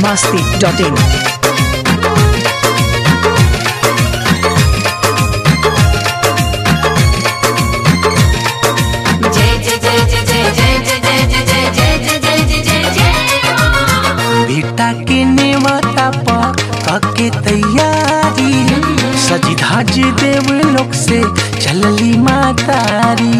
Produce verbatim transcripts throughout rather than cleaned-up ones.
masti dot in. बेटा के नेवता पर के तैयारी सजी धाज देव लोग से चलली मातारी।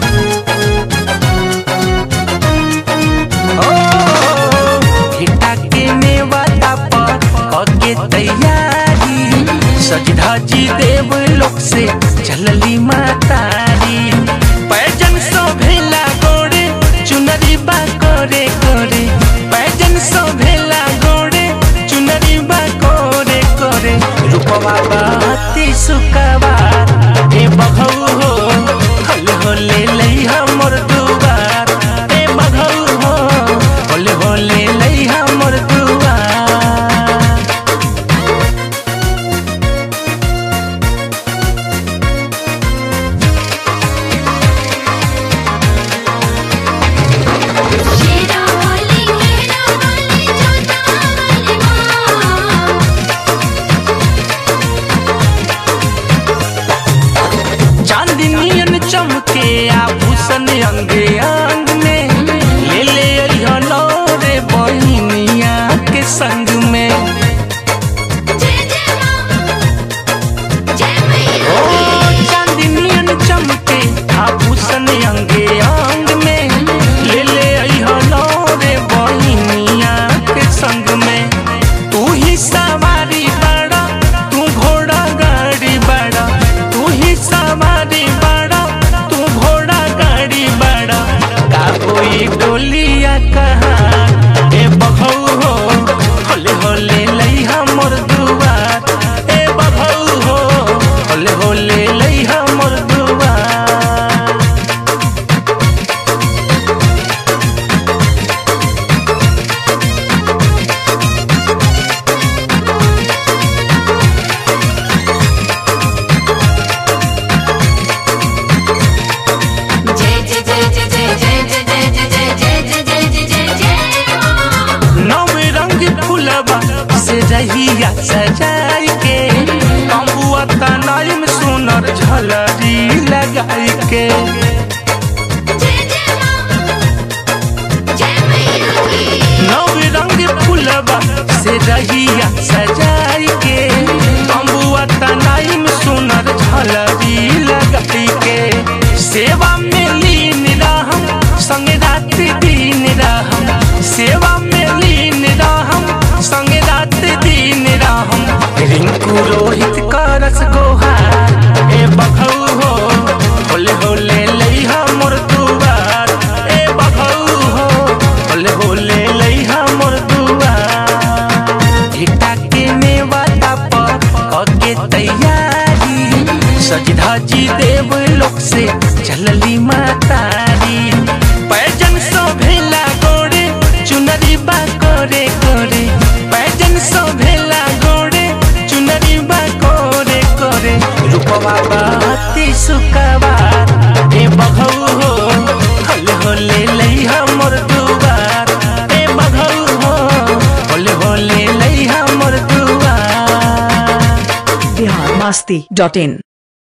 ओ बेटा के नेवता पर के तैयारी सजी धाज देव लोग से चलली मातारी। पैजन सो भेला गोरे चुनरी बा करे करे पैजन सो भेला गोरे चुनरी बा करे करे रूपवा बाती सुकवा ए बघौ हो हल होले लई हमर दुआर ए बघौ हो हल होले लई हमर दुआर। चमके आभूषण अंगे अंग में ले ले अइहनो रे बहिनिया के संग में। ओ चांदनियन चमके आभूषण अंगे अंग में ले ले अइहनो रे बहिनिया के संग में। तू ही सवारी बड़ा तू घोड़ा गाड़ी बड़ा तू ही सवारी बड़ा कोई डोलिया कहाँ ए बघौ हो होले होले लई हमर दुआर ए बघौ हो होले होले लई हमर दुआर। रहिया सजाई के बबुआ तनाई में सुनर झलरी लगाई के। नव रंग फुलवा से रहिया सजाई के बबुआ तनाई में सुनर झलरी लगाई के। सेवा में लीन रहम संग रात दिन रहम सेवा में लीन रहम संग रात दिन रहम। रिंकू रोहित करस गोहार ए बघौ हो होले होले लई हमर दुआर ए बघौ हो होले होले लई हमर दुआर। बेटा के नेवता पर के तैयारी सज धाजी देव लोग से चलली मातारी। पैजन सो भेला गोरे चुनरी बा करे करे पैजन सो भेला गोरे चुनरी बा करे करे रूपवा बाती सुकवा ए बघौ हो हल होले लई हमर दुआर ए बघौ हो हल होले लई हमर दुआर। Bihar masti dot in.